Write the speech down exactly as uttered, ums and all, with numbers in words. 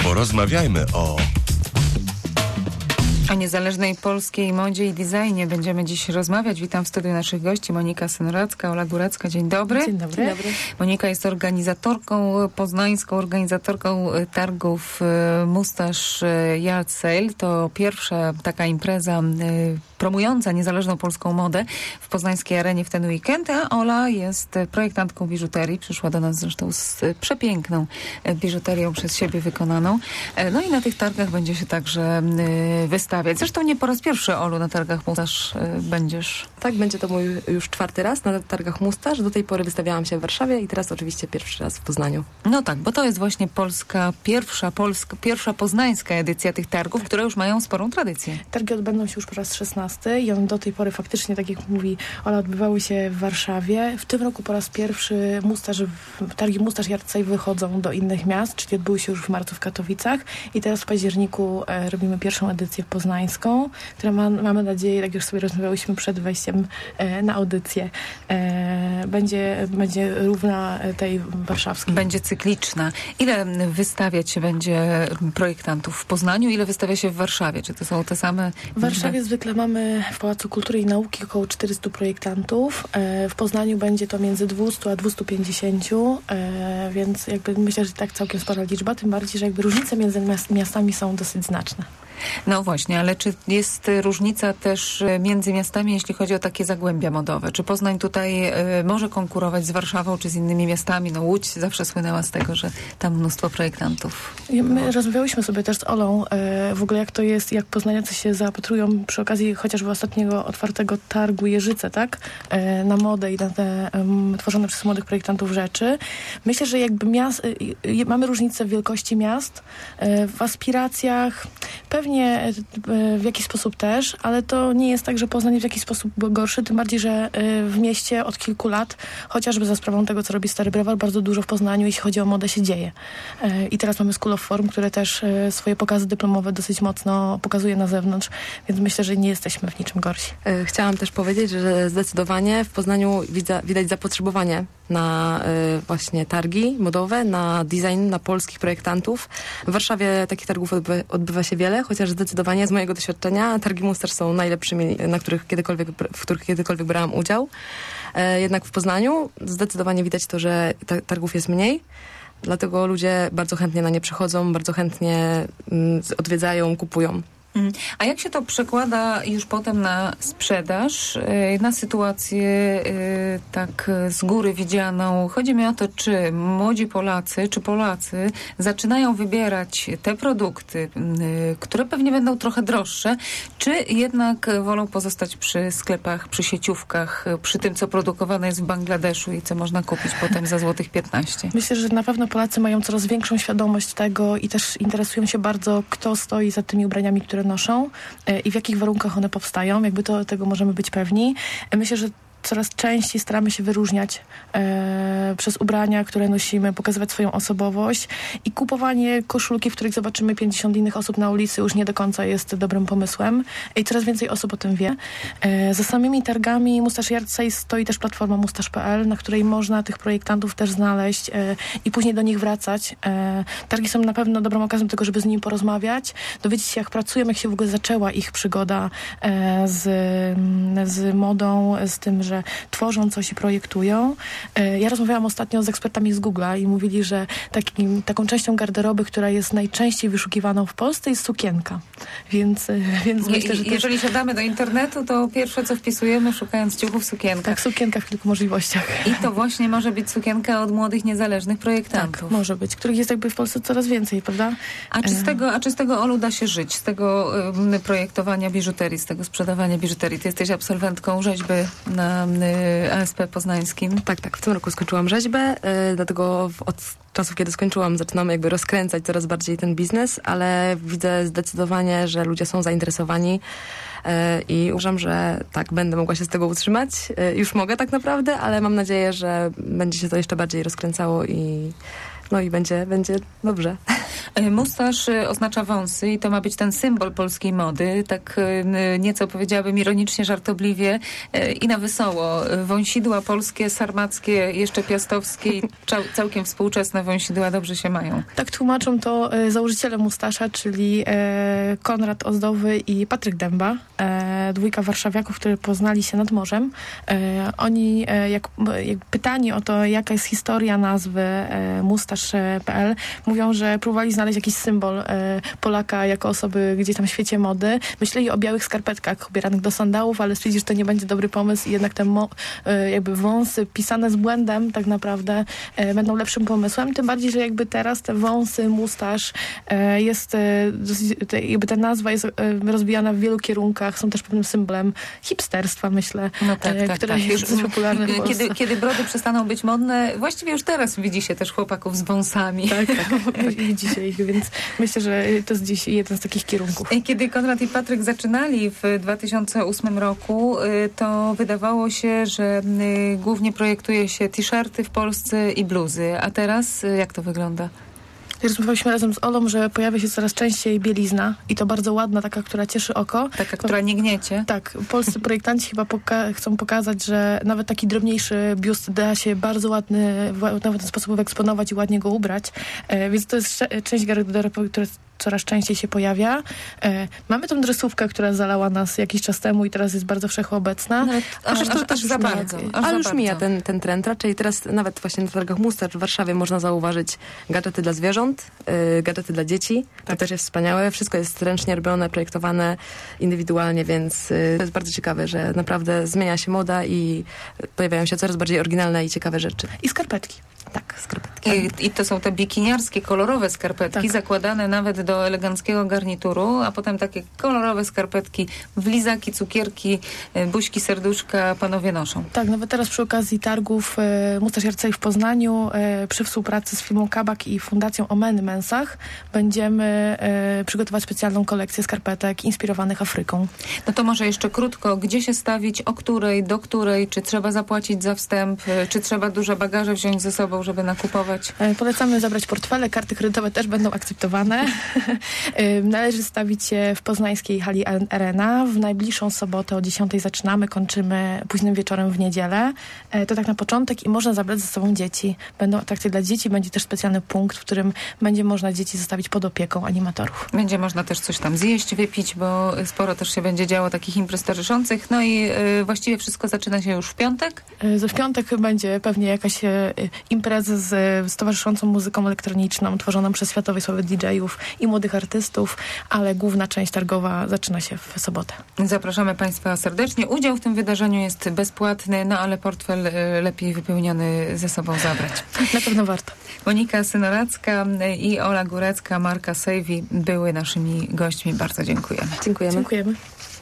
Porozmawiajmy o... O niezależnej polskiej modzie i designie będziemy dziś rozmawiać. Witam w studiu naszych gości. Monika Senoracka, Ola Górecka. Dzień dobry. Dzień dobry. Dzień dobry. Monika jest organizatorką, poznańską organizatorką targów Mustache Yard Sale. To pierwsza taka impreza promująca niezależną polską modę w poznańskiej arenie w ten weekend, a Ola jest projektantką biżuterii. Przyszła do nas zresztą z przepiękną biżuterią przez siebie wykonaną. No i na tych targach będzie się także wystawiać. Zresztą nie po raz pierwszy, Olu, na targach Mustache będziesz. Tak, będzie to mój już czwarty raz na targach Mustache. Do tej pory wystawiałam się w Warszawie i teraz oczywiście pierwszy raz w Poznaniu. No tak, bo to jest właśnie polska, pierwsza polska, pierwsza poznańska edycja tych targów, które już mają sporą tradycję. Targi odbędą się już po raz szesnasty i one do tej pory faktycznie, tak jak mówi Ola, odbywały się w Warszawie. W tym roku po raz pierwszy Mustache, targi Mustache Yard Sale wychodzą do innych miast, czyli odbyły się już w marcu w Katowicach i teraz w październiku e, robimy pierwszą edycję poznańską, która ma, mamy nadzieję, jak już sobie rozmawiałyśmy przed wejściem e, na audycję, e, będzie, będzie równa tej warszawskiej. Będzie cykliczna. Ile wystawiać się będzie projektantów w Poznaniu? Ile wystawia się w Warszawie? Czy to są te same? W Warszawie zwykle mamy w Pałacu Kultury i Nauki około czterystu projektantów. E, w Poznaniu będzie to między dwieście a dwieście pięćdziesiąt, e, więc jakby myślę, że tak całkiem spora liczba, tym bardziej, że jakby różnice między miastami są dosyć znaczne. No właśnie, ale czy jest różnica też między miastami, jeśli chodzi o takie zagłębia modowe? Czy Poznań tutaj y, może konkurować z Warszawą, czy z innymi miastami? No Łódź zawsze słynęła z tego, że tam mnóstwo projektantów. My rozmawiałyśmy sobie też z Olą e, w ogóle jak to jest, jak poznaniacy się zaopatrują przy okazji chociażby ostatniego otwartego targu Jeżyce, tak? E, na modę i na te um, tworzone przez młodych projektantów rzeczy. Myślę, że jakby miast, e, mamy różnicę w wielkości miast, e, w aspiracjach, pewnie Pewnie w jakiś sposób też, ale to nie jest tak, że Poznań w jakiś sposób był gorszy, tym bardziej, że w mieście od kilku lat, chociażby za sprawą tego, co robi Stary Browar, bardzo dużo w Poznaniu, jeśli chodzi o modę, się dzieje. I teraz mamy School of Form, które też swoje pokazy dyplomowe dosyć mocno pokazuje na zewnątrz, więc myślę, że nie jesteśmy w niczym gorsi. Chciałam też powiedzieć, że zdecydowanie w Poznaniu widza, widać zapotrzebowanie na y, właśnie targi modowe, na design, na polskich projektantów. W Warszawie takich targów odby- odbywa się wiele, chociaż zdecydowanie z mojego doświadczenia targi Mustache są najlepszymi, na których kiedykolwiek, w których kiedykolwiek brałam udział. E, jednak w Poznaniu zdecydowanie widać to, że ta- targów jest mniej. Dlatego ludzie bardzo chętnie na nie przychodzą, bardzo chętnie mm, odwiedzają, kupują. A jak się to przekłada już potem na sprzedaż, na sytuację tak z góry widzianą? Chodzi mi o to, czy młodzi Polacy, czy Polacy zaczynają wybierać te produkty, które pewnie będą trochę droższe, czy jednak wolą pozostać przy sklepach, przy sieciówkach, przy tym, co produkowane jest w Bangladeszu i co można kupić potem za złotych piętnaście? Myślę, że na pewno Polacy mają coraz większą świadomość tego i też interesują się bardzo, kto stoi za tymi ubraniami, które noszą i w jakich warunkach one powstają. Jakby to, tego możemy być pewni. Myślę, że coraz częściej staramy się wyróżniać e, przez ubrania, które nosimy, pokazywać swoją osobowość i kupowanie koszulki, w których zobaczymy pięćdziesiąt innych osób na ulicy, już nie do końca jest dobrym pomysłem i coraz więcej osób o tym wie. E, za samymi targami Mustache Yard Sale stoi też platforma mustache kropka p l, na której można tych projektantów też znaleźć e, i później do nich wracać. E, targi są na pewno dobrą okazją do tego, żeby z nimi porozmawiać, dowiedzieć się, jak pracują, jak się w ogóle zaczęła ich przygoda e, z, z modą, z tym, że tworzą coś i projektują. Ja rozmawiałam ostatnio z ekspertami z Google'a i mówili, że takim, taką częścią garderoby, która jest najczęściej wyszukiwaną w Polsce, jest sukienka. Więc, więc Je, myślę, że jeżeli też... siadamy do internetu, to pierwsze, co wpisujemy, szukając ciuchów, sukienka. Tak, sukienka w kilku możliwościach. I to właśnie może być sukienka od młodych, niezależnych projektantów. Tak, może być, których jest jakby w Polsce coraz więcej, prawda? A czy z tego, a czy z tego, Olu, da się żyć? Z tego um, projektowania biżuterii, z tego sprzedawania biżuterii? Ty jesteś absolwentką rzeźby na A S P poznańskim. Tak, tak. W tym roku skończyłam rzeźbę, yy, dlatego w, od czasów, kiedy skończyłam, zaczynam jakby rozkręcać coraz bardziej ten biznes, ale widzę zdecydowanie, że ludzie są zainteresowani yy, i uważam, że tak, będę mogła się z tego utrzymać. Yy, już mogę tak naprawdę, ale mam nadzieję, że będzie się to jeszcze bardziej rozkręcało i no i będzie, będzie dobrze. Mustaż oznacza wąsy i to ma być ten symbol polskiej mody. Tak nieco powiedziałabym ironicznie, żartobliwie i na wesoło. Wąsidła polskie, sarmackie, jeszcze piastowskie i całkiem współczesne wąsidła dobrze się mają. Tak tłumaczą to założyciele Mustasza, czyli Konrad Ozdowy i Patryk Dęba. Dwójka warszawiaków, którzy poznali się nad morzem. Oni, jak, jak pytani o to, jaka jest historia nazwy mustasz kropka p l, mówią, że próbowali znaleźć jakiś symbol Polaka jako osoby gdzieś tam w świecie mody. Myśleli o białych skarpetkach ubieranych do sandałów, ale stwierdzili, że to nie będzie dobry pomysł i jednak te mo, jakby wąsy pisane z błędem tak naprawdę będą lepszym pomysłem. Tym bardziej, że jakby teraz te wąsy, mustaż jest, jakby ta nazwa jest rozwijana w wielu kierunkach. Są też pewnym symbolem hipsterstwa, myślę, no tak, tak, które tak. jest popularne w Polsce. Kiedy, kiedy brody przestaną być modne, właściwie już teraz widzi się też chłopaków z wąsami. Tak, tak. Widzi się ich, więc myślę, że to jest dziś jeden z takich kierunków. Kiedy Konrad i Patryk zaczynali w dwa tysiące ósmym roku, to wydawało się, że głównie projektuje się t-shirty w Polsce i bluzy. A teraz jak to wygląda? Rozmawialiśmy razem z Olą, że pojawia się coraz częściej bielizna i to bardzo ładna, taka, która cieszy oko. Taka, to, która nie gniecie. Tak. Polscy projektanci chyba poka- chcą pokazać, że nawet taki drobniejszy biust da się bardzo ładny, w ten sposób wyeksponować i ładnie go ubrać. E, więc to jest sz- część garderoby, która coraz częściej się pojawia. E, mamy tą dresówkę, która zalała nas jakiś czas temu i teraz jest bardzo wszechobecna. No, a, aż, aż, to też aż za bardzo. Mija, aż ale za już bardzo. mija ten, ten trend. Raczej teraz nawet właśnie na targach Mustaż w Warszawie można zauważyć gadżety dla zwierząt, yy, gadżety dla dzieci. To tak. też jest wspaniałe. Wszystko jest ręcznie robione, projektowane indywidualnie, więc yy, to jest bardzo ciekawe, że naprawdę zmienia się moda i pojawiają się coraz bardziej oryginalne i ciekawe rzeczy. I skarpetki. Tak, skarpetki. I, I to są te bikiniarskie, kolorowe skarpetki, tak. zakładane nawet do eleganckiego garnituru, a potem takie kolorowe skarpetki w lizaki, cukierki, buźki, serduszka panowie noszą. Tak, nawet teraz przy okazji targów e, Mustaż Jarcej w Poznaniu, e, przy współpracy z firmą Kabak i Fundacją Omeny Mensach będziemy e, przygotować specjalną kolekcję skarpetek inspirowanych Afryką. No to może jeszcze krótko, gdzie się stawić, o której, do której, czy trzeba zapłacić za wstęp, czy trzeba duże bagaże wziąć ze sobą, żeby nakupować? Polecamy zabrać portfele, karty kredytowe też będą akceptowane. Należy stawić się w poznańskiej hali Arena. W najbliższą sobotę o dziesiątej zaczynamy, kończymy późnym wieczorem w niedzielę. To tak na początek i można zabrać ze sobą dzieci. Będą atrakcje dla dzieci, będzie też specjalny punkt, w którym będzie można dzieci zostawić pod opieką animatorów. Będzie można też coś tam zjeść, wypić, bo sporo też się będzie działo takich imprez towarzyszących. No i y, właściwie wszystko zaczyna się już w piątek? Y, w piątek będzie pewnie jakaś y, impreza z, z towarzyszącą muzyką elektroniczną, tworzoną przez światowej sławy D J-ów i młodych artystów, ale główna część targowa zaczyna się w sobotę. Zapraszamy Państwa serdecznie. Udział w tym wydarzeniu jest bezpłatny, no ale portfel y, lepiej wypełniony ze sobą zabrać. Na pewno warto. Monika Synoracka i Ola Górecka, marka Sejwi były naszymi gośćmi. Bardzo dziękujemy. Dziękujemy. Dziękujemy.